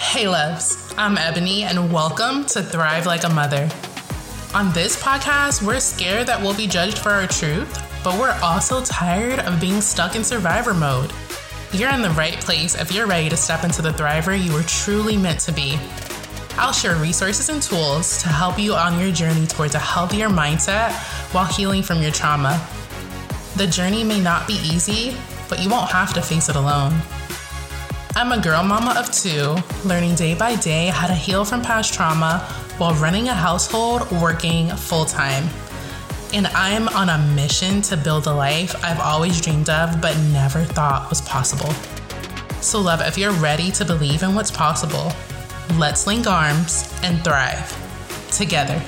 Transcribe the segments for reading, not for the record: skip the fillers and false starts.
Hey loves, I'm Ebony and welcome to Thrive Like a Mother. On this podcast, we're scared that we'll be judged for our truth, but we're also tired of being stuck in survivor mode. You're in the right place if you're ready to step into the thriver you were truly meant to be. I'll share resources and tools to help you on your journey towards a healthier mindset while healing from your trauma. The journey may not be easy, but you won't have to face it alone. I'm a girl mama of two, learning day by day how to heal from past trauma while running a household working full-time. And I'm on a mission to build the life I've always dreamed of but never thought was possible. So love, if you're ready to believe in what's possible, let's link arms and thrive together.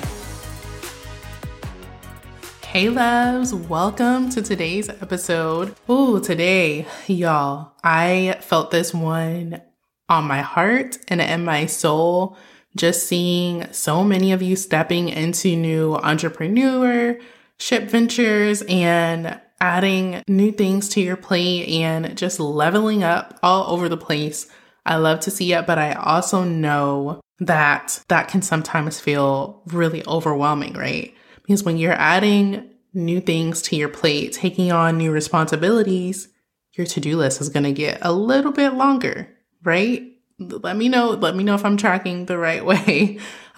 Hey loves, welcome to today's episode. Today, y'all, I felt this one on my heart and in my soul, just seeing so many of you stepping into new entrepreneurship ventures and adding new things to your plate and just leveling up all over the place. I love to see it, but I also know that can sometimes feel really overwhelming, right? Because when you're adding new things to your plate, taking on new responsibilities, your to-do list is going to get a little bit longer, right? Let me know if I'm tracking the right way.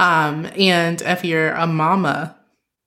And if you're a mama,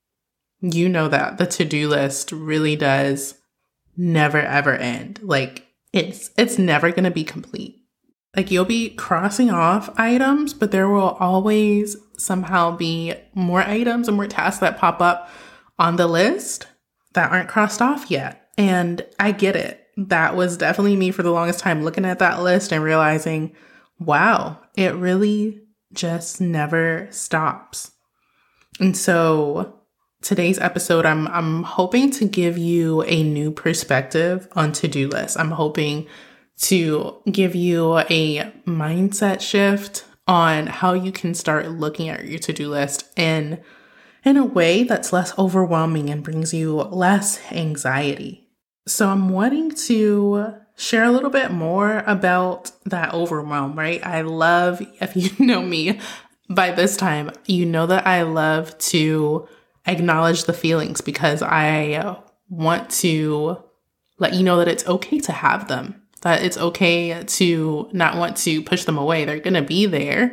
you know that the to-do list really does never ever end. Like it's never going to be complete. Like you'll be crossing off items, but there will always somehow be more items and more tasks that pop up on the list that aren't crossed off yet. And I get it. That was definitely me for the longest time, looking at that list and realizing, wow, it really just never stops. And so today's episode, I'm hoping to give you a new perspective on to-do lists. I'm hoping to give you a mindset shift on how you can start looking at your to-do list in a way that's less overwhelming and brings you less anxiety. So I'm wanting to share a little bit more about that overwhelm, right? I love, if you know me by this time, you know that I love to acknowledge the feelings because I want to let you know that it's okay to have them. That it's okay to not want to push them away. They're going to be there.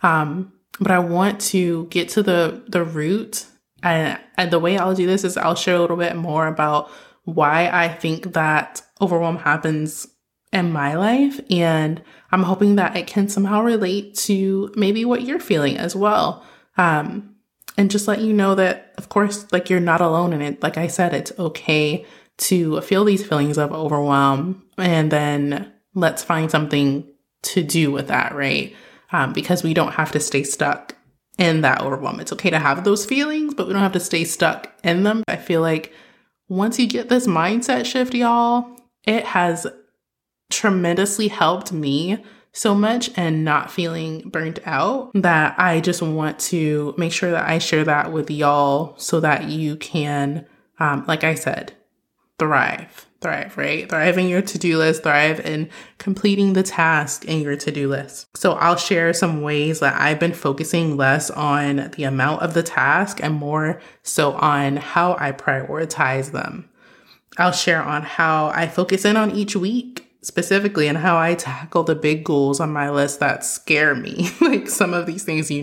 But I want to get to the root. And the way I'll do this is I'll share a little bit more about why I think that overwhelm happens in my life. And I'm hoping that it can somehow relate to maybe what you're feeling as well. And just let you know that, of course, like you're not alone in it. Like I said, it's okay to feel these feelings of overwhelm, and then let's find something to do with that, right? Because we don't have to stay stuck in that overwhelm. It's okay to have those feelings, but we don't have to stay stuck in them. I feel like once you get this mindset shift, y'all, it has tremendously helped me so much and not feeling burnt out that I just want to make sure that I share that with y'all so that you can, like I said, thrive, right? Thrive in your to-do list, thrive in completing the task in your to-do list. So I'll share some ways that I've been focusing less on the amount of the task and more so on how I prioritize them. I'll share on how I focus in on each week specifically and how I tackle the big goals on my list that scare me. Like some of these things,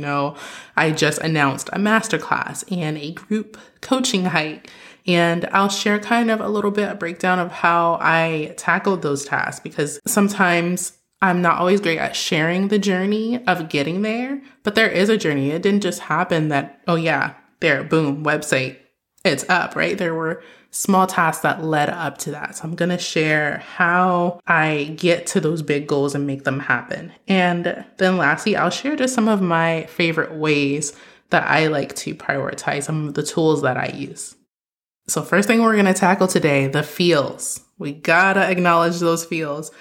I just announced a masterclass and a group coaching hike. And I'll share kind of a little bit of breakdown of how I tackled those tasks because sometimes I'm not always great at sharing the journey of getting there, but there is a journey. It didn't just happen that, oh yeah, there, boom, website, it's up, right? There were small tasks that led up to that. So I'm going to share how I get to those big goals and make them happen. And then lastly, I'll share just some of my favorite ways that I like to prioritize, some of the tools that I use. So first thing we're going to tackle today, the feels. We got to acknowledge those feels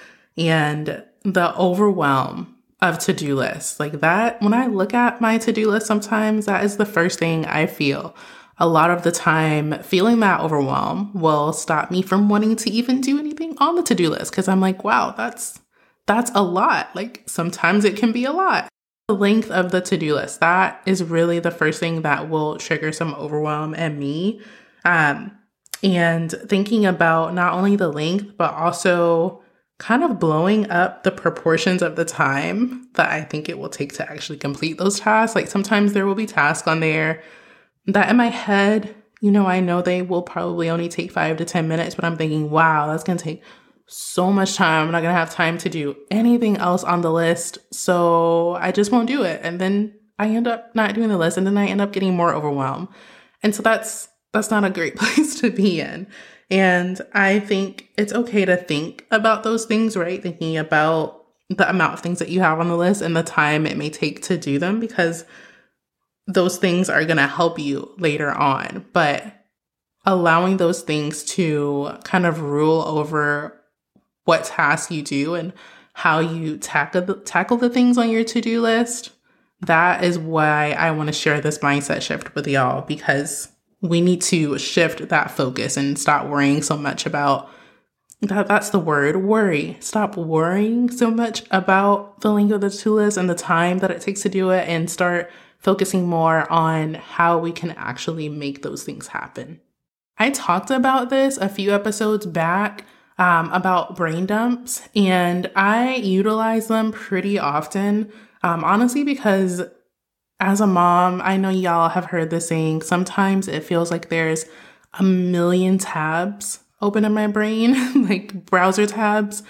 and the overwhelm of to-do lists. Like that, when I look at my to-do list, sometimes that is the first thing I feel. A lot of the time, feeling that overwhelm will stop me from wanting to even do anything on the to-do list because I'm like, wow, that's that's a lot. Like sometimes it can be a lot. The length of the to-do list, that is really the first thing that will trigger some overwhelm in me. And thinking about not only the length, but also kind of blowing up the proportions of the time that I think it will take to actually complete those tasks. Like sometimes there will be tasks on there that in my head, I know they will probably only take 5 to 10 minutes, but I'm thinking, wow, that's going to take so much time. I'm not going to have time to do anything else on the list. So I just won't do it. And then I end up not doing the list, and then I end up getting more overwhelmed. And so that's not a great place to be in. And I think it's okay to think about those things, right? Thinking about the amount of things that you have on the list and the time it may take to do them, because those things are going to help you later on. But allowing those things to kind of rule over what tasks you do and how you tackle the things on your to-do list, that is why I want to share this mindset shift with y'all, because we need to shift that focus and stop worrying so much about that. That's the word, worry. Stop worrying so much about the length of the to-do list and the time that it takes to do it, and start focusing more on how we can actually make those things happen. I talked about this a few episodes back about brain dumps, and I utilize them pretty often, honestly, because as a mom, I know y'all have heard the saying, sometimes it feels like there's a million tabs open in my brain, like browser tabs.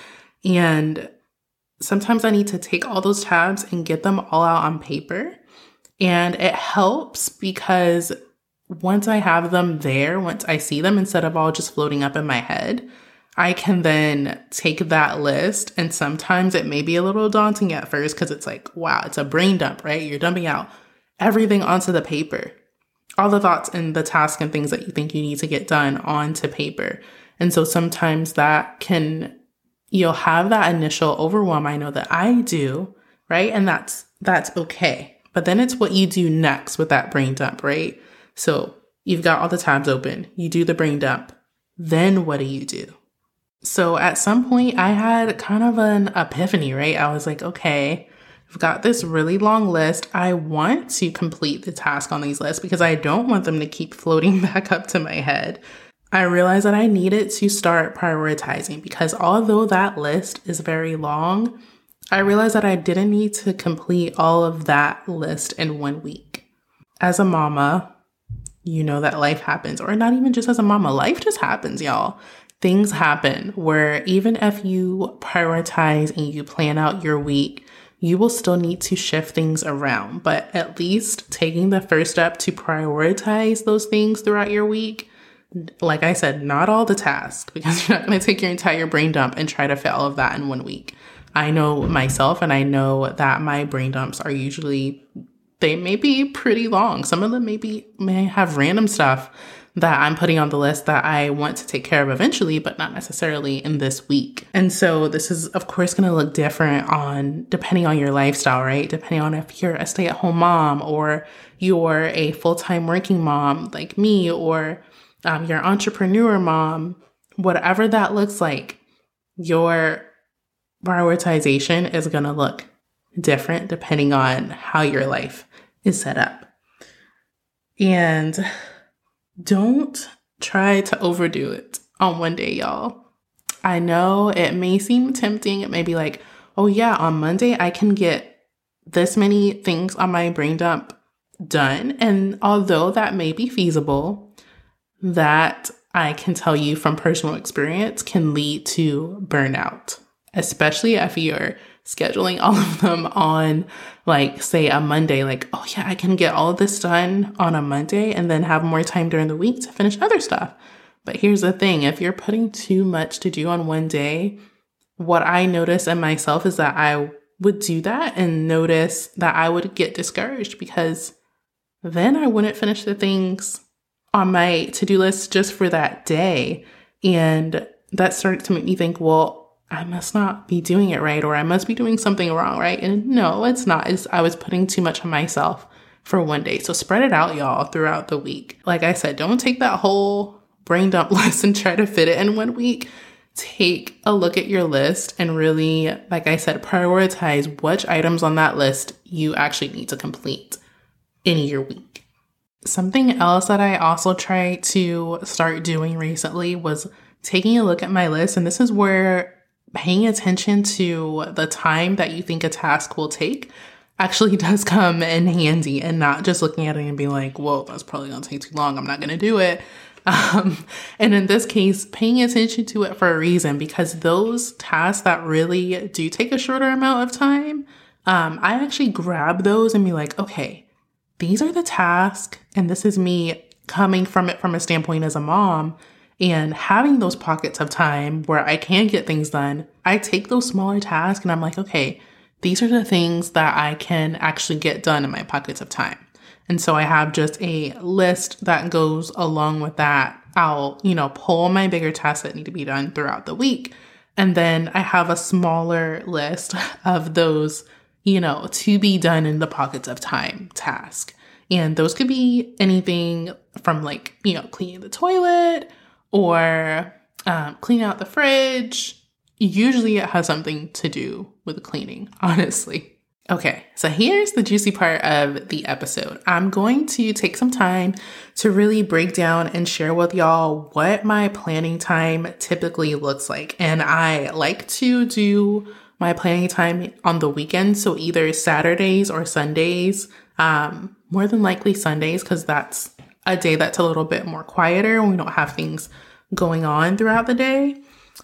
And sometimes I need to take all those tabs and get them all out on paper. And it helps because once I have them there, once I see them, instead of all just floating up in my head, I can then take that list. And sometimes it may be a little daunting at first because it's like, wow, it's a brain dump, right? You're dumping out everything onto the paper, all the thoughts and the tasks and things that you think you need to get done onto paper. And so sometimes you'll have that initial overwhelm. I know that I do, right? And that's okay. But then it's what you do next with that brain dump, right? So you've got all the tabs open, you do the brain dump. Then what do? So at some point I had kind of an epiphany, right? I was like, okay, I've got this really long list. I want to complete the task on these lists because I don't want them to keep floating back up to my head. I realized that I needed to start prioritizing, because although that list is very long, I realized that I didn't need to complete all of that list in 1 week. As a mama, you know that life happens, or not even just as a mama, life just happens, y'all. Things happen where even if you prioritize and you plan out your week, you will still need to shift things around. But at least taking the first step to prioritize those things throughout your week, like I said, not all the tasks, because you're not going to take your entire brain dump and try to fit all of that in 1 week. I know myself, and I know that my brain dumps are usually, they may be pretty long. Some of them may have random stuff that I'm putting on the list that I want to take care of eventually, but not necessarily in this week. And so this is, of course, going to look different depending on your lifestyle, right? Depending on if you're a stay-at-home mom, or you're a full-time working mom like me, or you're an entrepreneur mom, whatever that looks like, your prioritization is going to look different depending on how your life is set up. And don't try to overdo it on one day, y'all. I know it may seem tempting. It may be like, oh yeah, on Monday I can get this many things on my brain dump done. And although that may be feasible, that I can tell you from personal experience can lead to burnout, especially if you're scheduling all of them on, like, say a Monday, like, oh yeah, I can get all of this done on a Monday and then have more time during the week to finish other stuff. But here's the thing, if you're putting too much to do on one day, what I notice in myself is that I would do that and notice that I would get discouraged, because then I wouldn't finish the things on my to-do list just for that day. And that started to make me think, well, I must not be doing it right, or I must be doing something wrong, right? And no, it's not. I was putting too much on myself for one day. So spread it out, y'all, throughout the week. Like I said, don't take that whole brain dump list and try to fit it in 1 week. take a look at your list and really, like I said, prioritize which items on that list you actually need to complete in your week. Something else that I also tried to start doing recently was taking a look at my list. And this is where paying attention to the time that you think a task will take actually does come in handy, and not just looking at it and being like, whoa, that's probably going to take too long, I'm not going to do it. And in this case, paying attention to it for a reason, because those tasks that really do take a shorter amount of time, I actually grab those and be like, okay, these are the tasks, and this is me coming from it from a standpoint as a mom and having those pockets of time where I can get things done. I take those smaller tasks and I'm like, okay, these are the things that I can actually get done in my pockets of time. And so I have just a list that goes along with that. I'll, pull my bigger tasks that need to be done throughout the week. And then I have a smaller list of those, to be done in the pockets of time task. And those could be anything from cleaning the toilet or cleaning out the fridge. Usually it has something to do with cleaning, honestly. Okay, so here's the juicy part of the episode. I'm going to take some time to really break down and share with y'all what my planning time typically looks like. And I like to do my planning time on the weekends, so either Saturdays or Sundays, more than likely Sundays, because that's a day that's a little bit more quieter and we don't have things going on throughout the day.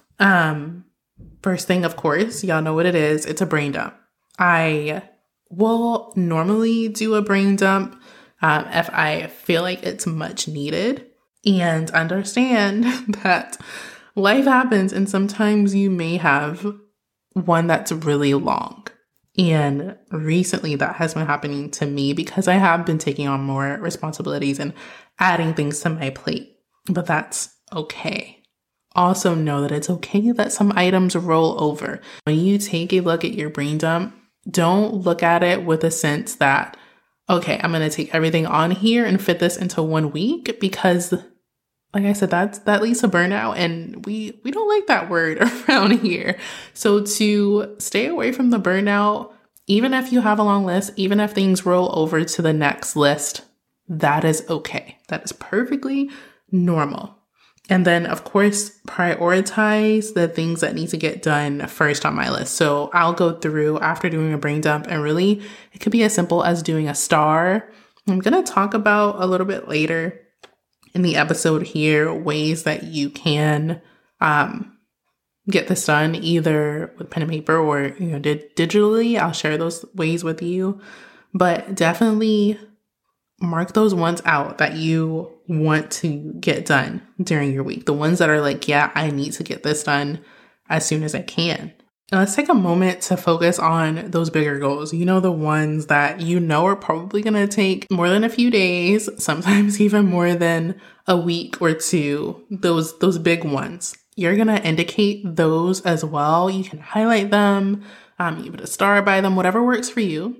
First thing, of course, y'all know what it is. It's a brain dump. I will normally do a brain dump if I feel like it's much needed, and understand that life happens and sometimes you may have one that's really long. And recently that has been happening to me because I have been taking on more responsibilities and adding things to my plate, but that's okay. Also know that it's okay that some items roll over. When you take a look at your brain dump, don't look at it with a sense that, okay, I'm going to take everything on here and fit this into 1 week, because like I said, that leads to burnout, and we don't like that word around here. So to stay away from the burnout, even if you have a long list, even if things roll over to the next list, that is okay. That is perfectly normal. And then, of course, prioritize the things that need to get done first on my list. So I'll go through after doing a brain dump, and really it could be as simple as doing a star. I'm going to talk about a little bit later in the episode here ways that you can get this done either with pen and paper or digitally. I'll share those ways with you, but definitely mark those ones out that you want to get done during your week. The ones that are like, yeah, I need to get this done as soon as I can. And let's take a moment to focus on those bigger goals. The ones that are probably going to take more than a few days, sometimes even more than a week or two. Those big ones. You're going to indicate those as well. You can highlight them, you put a star by them, whatever works for you.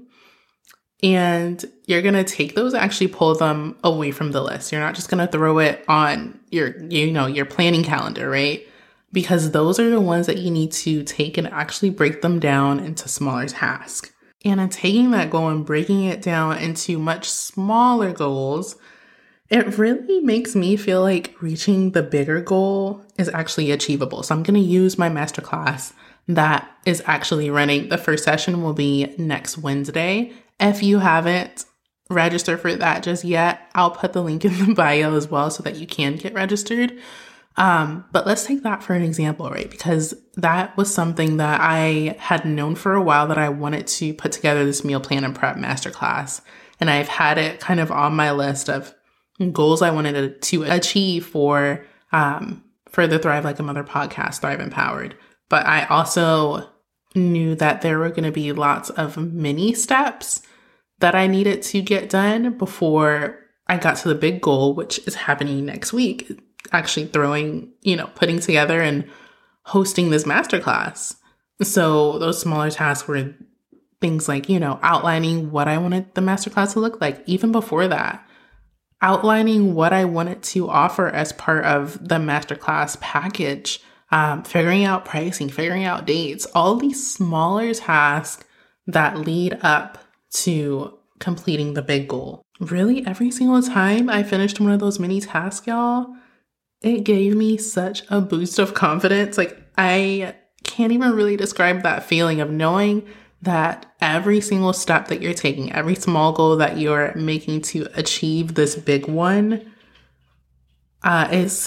And you're going to take those, actually pull them away from the list. You're not just going to throw it on your planning calendar, right? Because those are the ones that you need to take and actually break them down into smaller tasks. And in taking that goal and breaking it down into much smaller goals, it really makes me feel like reaching the bigger goal is actually achievable. So I'm going to use my masterclass that is actually running. The first session will be next Wednesday. If you haven't registered for that just yet, I'll put the link in the bio as well so that you can get registered. But let's take that for an example, right? Because that was something that I had known for a while that I wanted to put together this meal plan and prep masterclass. And I've had it kind of on my list of goals I wanted to achieve for the Thrive Like a Mother podcast, Thrive Empowered. But I also knew that there were going to be lots of mini steps that I needed to get done before I got to the big goal, which is happening next week. Actually putting together and hosting this masterclass. So those smaller tasks were things like, outlining what I wanted the masterclass to look like. Even before that, outlining what I wanted to offer as part of the masterclass package, figuring out pricing, figuring out dates, all these smaller tasks that lead up to completing the big goal. Really, every single time I finished one of those mini tasks, y'all, it gave me such a boost of confidence. Like, I can't even really describe that feeling of knowing that every single step that you're taking, every small goal that you're making to achieve this big one, it's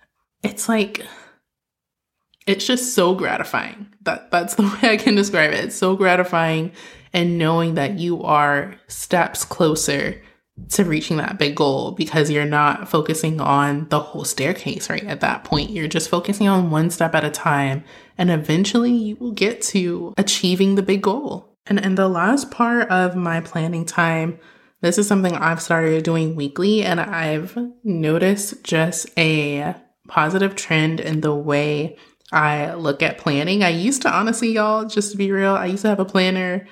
just so gratifying. That's the way I can describe it. It's so gratifying, and knowing that you are steps closer to reaching that big goal, because you're not focusing on the whole staircase, right? At that point, you're just focusing on one step at a time, and eventually you will get to achieving the big goal. And the last part of my planning time, this is something I've started doing weekly, and I've noticed just a positive trend in the way I look at planning. I used to, honestly, y'all, just to be real, I used to have a planner,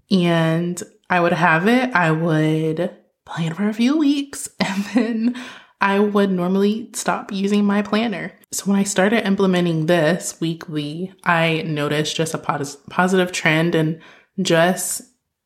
and I would have it. I would plan for a few weeks, and then I would normally stop using my planner. So when I started implementing this weekly, I noticed just a positive trend, and just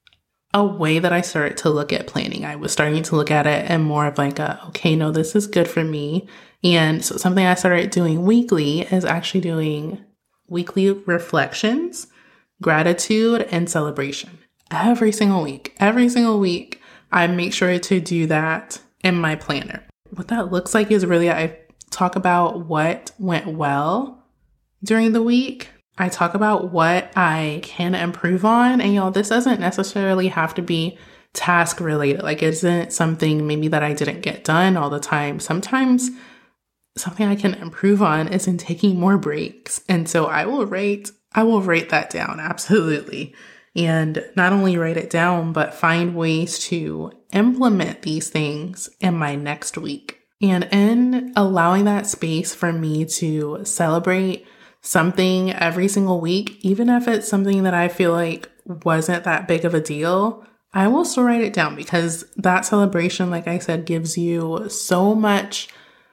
a way that I started to look at planning. I was starting to look at it and more of like okay, no, this is good for me. And so something I started doing weekly is actually doing weekly reflections, gratitude, and celebration every single week. Every single week, I make sure to do that in my planner. What that looks like is really, I talk about what went well during the week. I talk about what I can improve on. And y'all, this doesn't necessarily have to be task related. Like, it isn't something maybe that I didn't get done all the time. Sometimes something I can improve on is in taking more breaks. And so I will write that down. Absolutely. And not only write it down, but find ways to implement these things in my next week. And in allowing that space for me to celebrate something every single week, even if it's something that I feel like wasn't that big of a deal, I will still write it down, because that celebration, like I said, gives you so much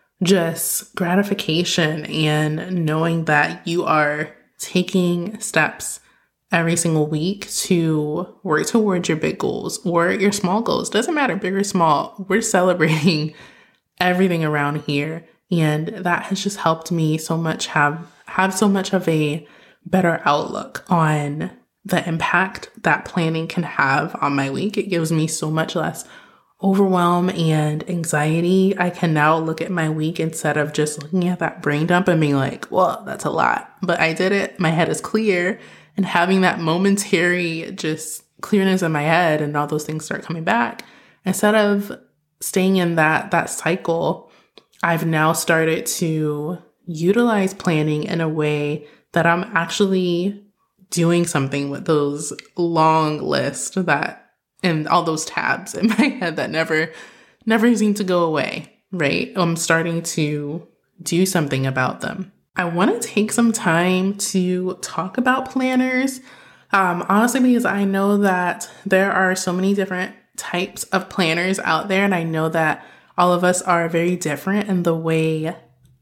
just gratification, and knowing that you are taking steps every single week to work towards your big goals or your small goals. Doesn't matter, big or small. We're celebrating everything around here. And that has just helped me so much have so much of a better outlook on the impact that planning can have on my week. It gives me so much less overwhelm and anxiety. I can now look at my week instead of just looking at that brain dump and being like, well, that's a lot, but I did it. My head is clear, and having that momentary just clearness in my head, and all those things start coming back. Instead of staying in that cycle, I've now started to utilize planning in a way that I'm actually doing something with those long lists and all those tabs in my head that never seem to go away, right? I'm starting to do something about them. I want to take some time to talk about planners, honestly, because I know that there are so many different types of planners out there, and I know that all of us are very different in the way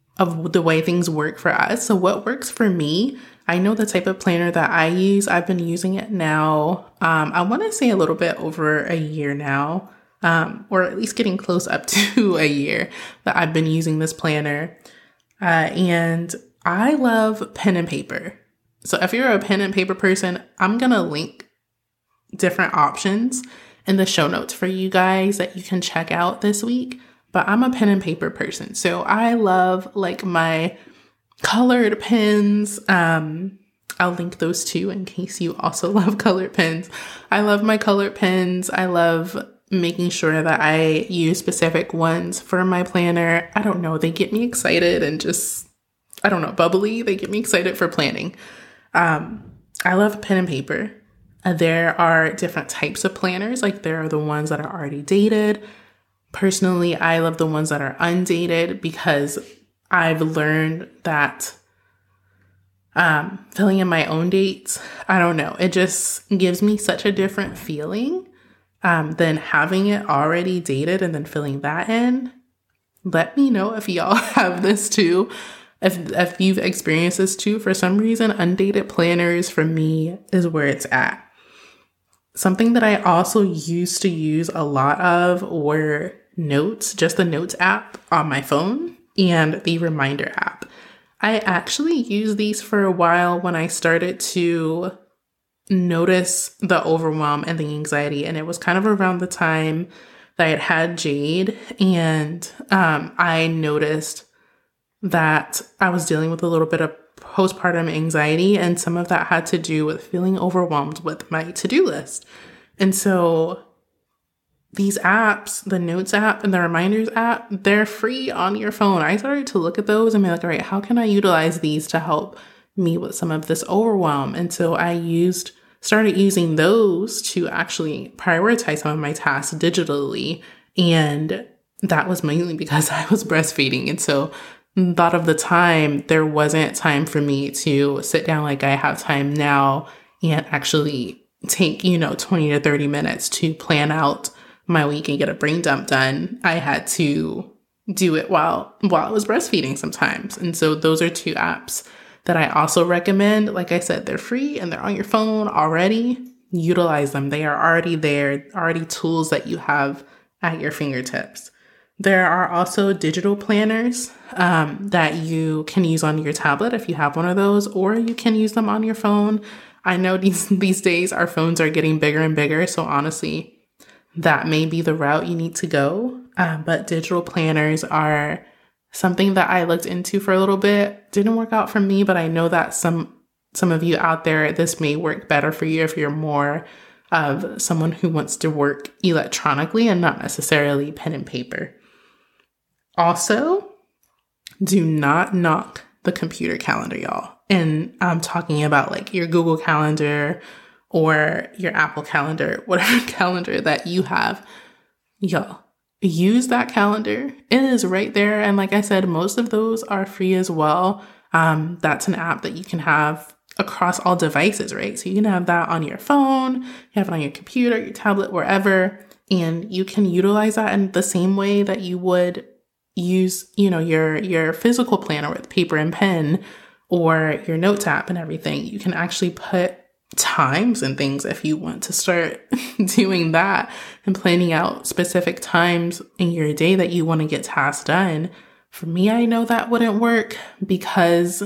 things work for us. So what works for me, I know the type of planner that I use. I've been using it now, I want to say a little bit over a year now, or at least getting close up to a year that I've been using this planner. And I love pen and paper. So if you're a pen and paper person, I'm going to link different options in the show notes for you guys that you can check out this week. But I'm a pen and paper person. So I love like my colored pens. I'll link those too in case you also love colored pens. I love my colored pens. I love making sure that I use specific ones for my planner. I don't know. They get me excited and just, I don't know, bubbly. They get me excited for planning. I love pen and paper. There are different types of planners. Like, there are the ones that are already dated. Personally, I love the ones that are undated, because I've learned that filling in my own dates, I don't know, it just gives me such a different feeling than having it already dated and then filling that in. Let me know if y'all have this too. If you've experienced this too, for some reason, undated planners for me is where it's at. Something that I also used to use a lot of were notes, just the notes app on my phone and the reminder app. I actually used these for a while when I started to notice the overwhelm and the anxiety. And it was kind of around the time that I had Jade, and I noticed that I was dealing with a little bit of postpartum anxiety, and some of that had to do with feeling overwhelmed with my to-do list. And so these apps, the Notes app and the Reminders app, they're free on your phone. I started to look at those and be like, all right, how can I utilize these to help me with some of this overwhelm? And so I started using those to actually prioritize some of my tasks digitally. And that was mainly because I was breastfeeding. And so a lot of the time, there wasn't time for me to sit down like I have time now and actually take, 20 to 30 minutes to plan out my week and get a brain dump done. I had to do it while I was breastfeeding sometimes. And so those are two apps that I also recommend. Like I said, they're free and they're on your phone already. Utilize them. They are already there, already tools that you have at your fingertips. There are also digital planners that you can use on your tablet if you have one of those, or you can use them on your phone. I know these days our phones are getting bigger and bigger, so honestly, that may be the route you need to go. But digital planners are something that I looked into for a little bit. Didn't work out for me, but I know that some of you out there, this may work better for you if you're more of someone who wants to work electronically and not necessarily pen and paper. Also, do not knock the computer calendar, y'all. And I'm talking about like your Google Calendar or your Apple Calendar, whatever calendar that you have. Y'all, use that calendar. It is right there. And like I said, most of those are free as well. That's an app that you can have across all devices, right? So you can have that on your phone, you have it on your computer, your tablet, wherever, and you can utilize that in the same way that you would use, your physical planner with paper and pen or your Notes app and everything. You can actually put times and things if you want to start doing that and planning out specific times in your day that you want to get tasks done. For me, I know that wouldn't work because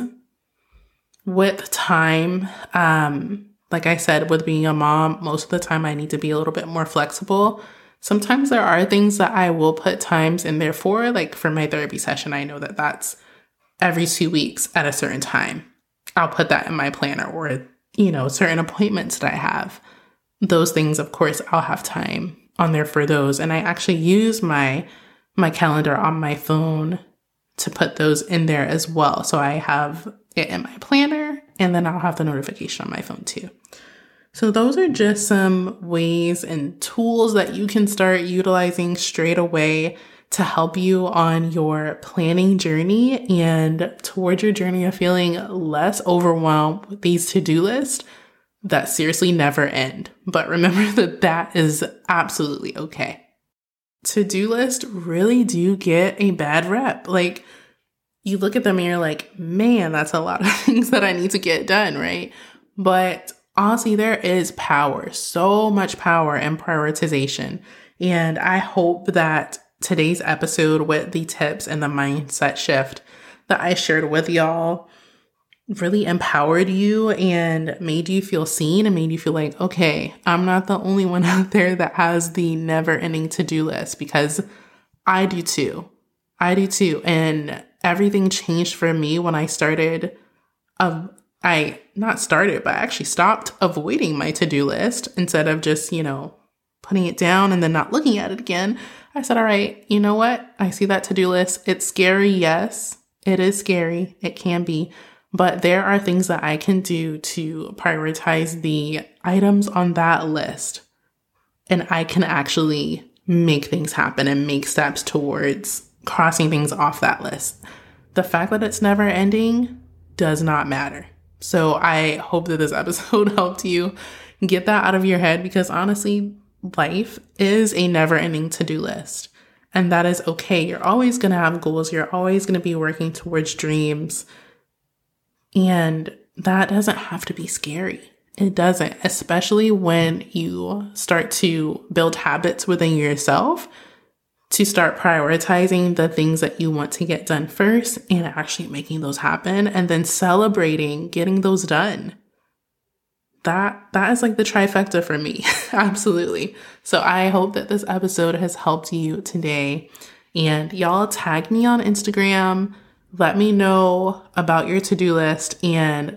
with time, like I said, with being a mom, most of the time I need to be a little bit more flexible. Sometimes there are things that I will put times in there for, like for my therapy session. I know that that's every 2 weeks at a certain time. I'll put that in my planner, or, certain appointments that I have. Those things, of course, I'll have time on there for those. And I actually use my calendar on my phone to put those in there as well. So I have it in my planner, and then I'll have the notification on my phone too. So those are just some ways and tools that you can start utilizing straight away to help you on your planning journey and towards your journey of feeling less overwhelmed with these to-do lists that seriously never end. But remember that is absolutely okay. To-do lists really do get a bad rep. Like, you look at them and you're like, man, that's a lot of things that I need to get done, right? But honestly, there is power, so much power in prioritization. And I hope that today's episode with the tips and the mindset shift that I shared with y'all really empowered you and made you feel seen and made you feel like, okay, I'm not the only one out there that has the never-ending to-do list, because I do too. And everything changed for me when I started I actually stopped avoiding my to-do list. Instead of just, putting it down and then not looking at it again, I said, all right, you know what? I see that to-do list. It's scary. Yes, it is scary. It can be. But there are things that I can do to prioritize the items on that list. And I can actually make things happen and make steps towards crossing things off that list. The fact that it's never ending does not matter. So I hope that this episode helped you get that out of your head, because honestly, life is a never-ending to-do list. And that is okay. You're always going to have goals. You're always going to be working towards dreams. And that doesn't have to be scary. It doesn't, especially when you start to build habits within yourself to start prioritizing the things that you want to get done first and actually making those happen and then celebrating getting those done. That is like the trifecta for me. Absolutely. So I hope that this episode has helped you today. And y'all tag me on Instagram. Let me know about your to-do list and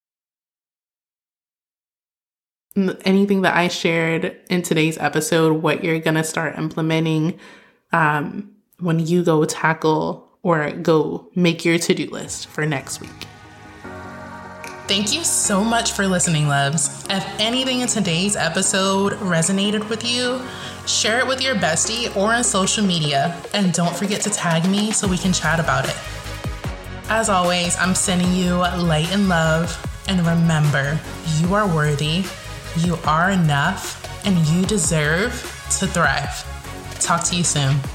anything that I shared in today's episode, what you're going to start implementing when you go tackle or go make your to-do list for next week. Thank you so much for listening, loves. If anything in today's episode resonated with you, share it with your bestie or on social media. And don't forget to tag me so we can chat about it. As always, I'm sending you light and love. And remember, you are worthy, you are enough, and you deserve to thrive. Talk to you soon.